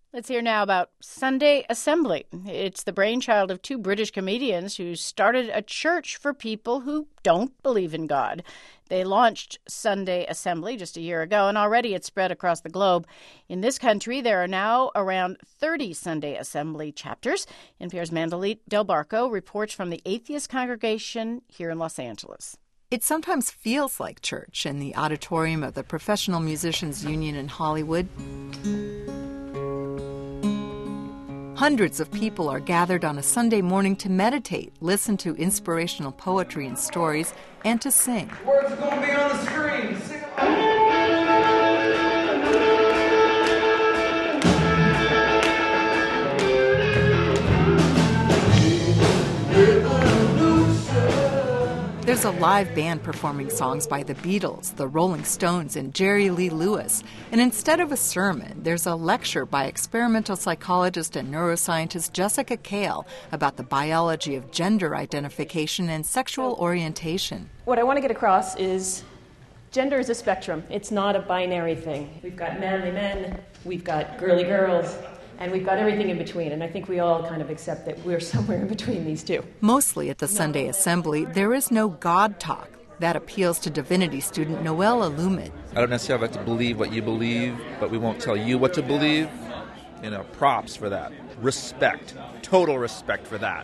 Let's hear now about Sunday Assembly. It's the brainchild of two British comedians who started a church for people who don't believe in God. They launched Sunday Assembly just a year ago, and already it's spread across the globe. In this country, there are now around 30 Sunday Assembly chapters. NPR's Mandalit Del Barco reports from the Atheist Congregation here in Los Angeles. It sometimes feels like church in the auditorium of the Professional Musicians Union in Hollywood. Hundreds of people are gathered on a Sunday morning to meditate, listen to inspirational poetry and stories, and to sing. Words are going to be on the screen. Sing along. There's a live band performing songs by the Beatles, the Rolling Stones, and Jerry Lee Lewis. And instead of a sermon, there's a lecture by experimental psychologist and neuroscientist Jessica Kale about the biology of gender identification and sexual orientation. What I want to get across is gender is a spectrum. It's not a binary thing. We've got manly men, we've got girly girls, and we've got everything in between, and I think we all kind of accept that we're somewhere in between these two. Mostly at the Sunday Assembly, there is no God talk. That appeals to divinity student Noel Alumid. I don't necessarily have to believe what you believe, but we won't tell you what to believe. Props for that. Respect. Total respect for that.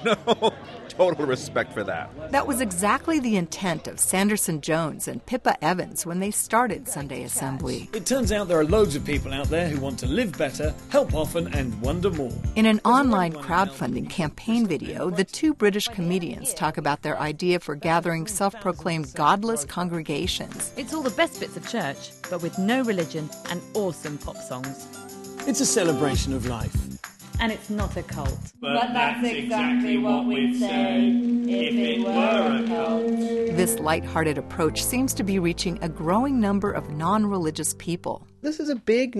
Total respect for that. That was exactly the intent of Sanderson Jones and Pippa Evans when they started Sunday Assembly. It turns out there are loads of people out there who want to live better, help often, and wonder more. In an online crowdfunding campaign video, the two British comedians talk about their idea for gathering self-proclaimed godless congregations. It's all the best bits of church, but with no religion and awesome pop songs. It's a celebration of life. And it's not a cult. But that's exactly what we'd say if it were a cult. This lighthearted approach seems to be reaching a growing number of non-religious people. This is a big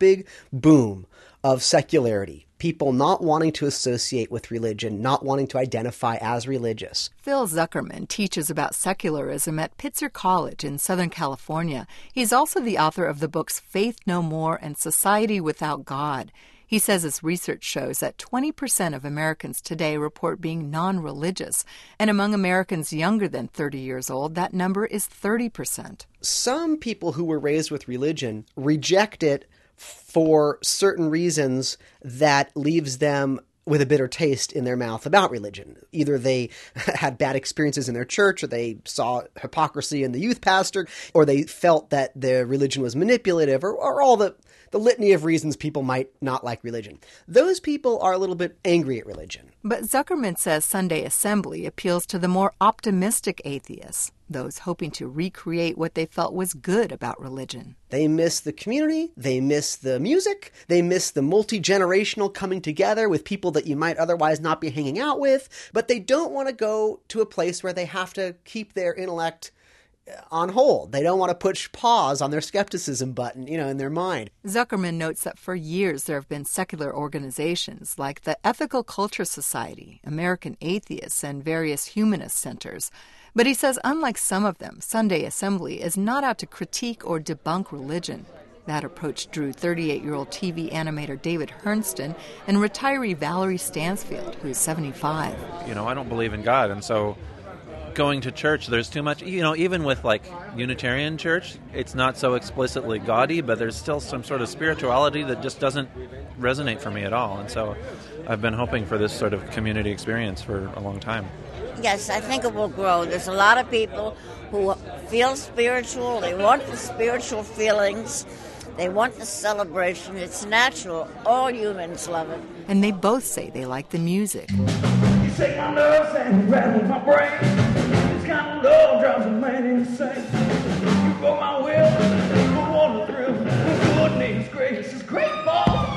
boom of secularity. People not wanting to associate with religion, not wanting to identify as religious. Phil Zuckerman teaches about secularism at Pitzer College in Southern California. He's also the author of the books Faith No More and Society Without God. He says his research shows that 20% of Americans today report being non-religious, and among Americans younger than 30 years old, that number is 30%. Some people who were raised with religion reject it for certain reasons that leaves them with a bitter taste in their mouth about religion. Either they had bad experiences in their church, or they saw hypocrisy in the youth pastor, or they felt that the religion was manipulative, or all the litany of reasons people might not like religion. Those people are a little bit angry at religion. But Zuckerman says Sunday Assembly appeals to the more optimistic atheists, those hoping to recreate what they felt was good about religion. They miss the community, they miss the music, they miss the multi-generational coming together with people that you might otherwise not be hanging out with, but they don't want to go to a place where they have to keep their intellect on hold. They don't want to push pause on their skepticism button, in their mind. Zuckerman notes that for years there have been secular organizations like the Ethical Culture Society, American Atheists, and various humanist centers. But he says unlike some of them, Sunday Assembly is not out to critique or debunk religion. That approach drew 38-year-old TV animator David Hernston and retiree Valerie Stansfield, who is 75. I don't believe in God, and so going to church, there's too much, even with Unitarian church, it's not so explicitly gaudy, but there's still some sort of spirituality that just doesn't resonate for me at all. And so I've been hoping for this sort of community experience for a long time. Yes, I think it will grow. There's a lot of people who feel spiritual. They want the spiritual feelings. They want the celebration. It's natural. All humans love it. And they both say they like the music. You shake my nerves and you rattle my brain. This kind of love drives a man insane. You broke my will, you want to thrill. Goodness gracious, great ball.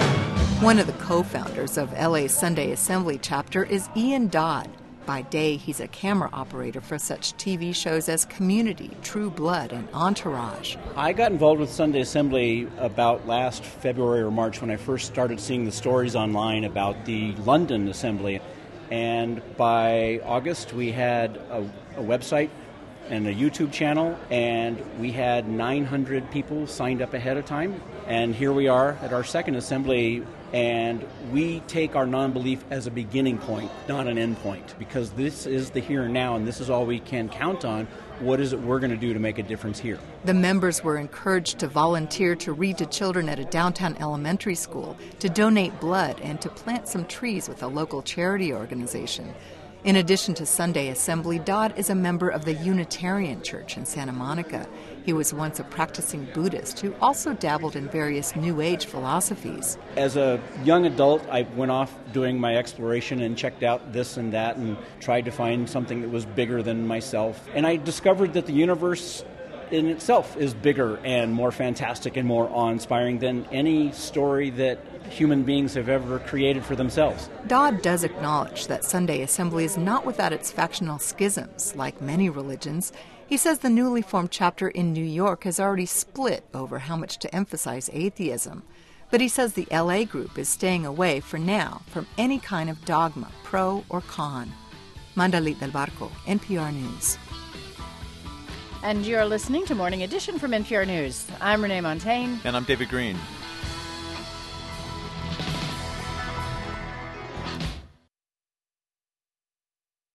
One of the co-founders of LA's Sunday Assembly chapter is Ian Dodd. By day, he's a camera operator for such TV shows as Community, True Blood, and Entourage. I got involved with Sunday Assembly about last February or March when I first started seeing the stories online about the London Assembly. And by August, we had a website and a YouTube channel, and we had 900 people signed up ahead of time. And here we are at our second assembly, and we take our non-belief as a beginning point, not an end point, because this is the here and now, and this is all we can count on. What is it we're going to do to make a difference here? The members were encouraged to volunteer to read to children at a downtown elementary school, to donate blood, and to plant some trees with a local charity organization. In addition to Sunday Assembly, Dodd is a member of the Unitarian Church in Santa Monica. He was once a practicing Buddhist who also dabbled in various New Age philosophies. As a young adult, I went off doing my exploration and checked out this and that and tried to find something that was bigger than myself. And I discovered that the universe in itself is bigger and more fantastic and more awe-inspiring than any story that human beings have ever created for themselves. Dodd does acknowledge that Sunday Assembly is not without its factional schisms, like many religions. He says the newly formed chapter in New York has already split over how much to emphasize atheism. But he says the LA group is staying away, for now, from any kind of dogma, pro or con. Mandalit del Barco, NPR News. And you're listening to Morning Edition from NPR News. I'm Renee Montaigne. And I'm David Green.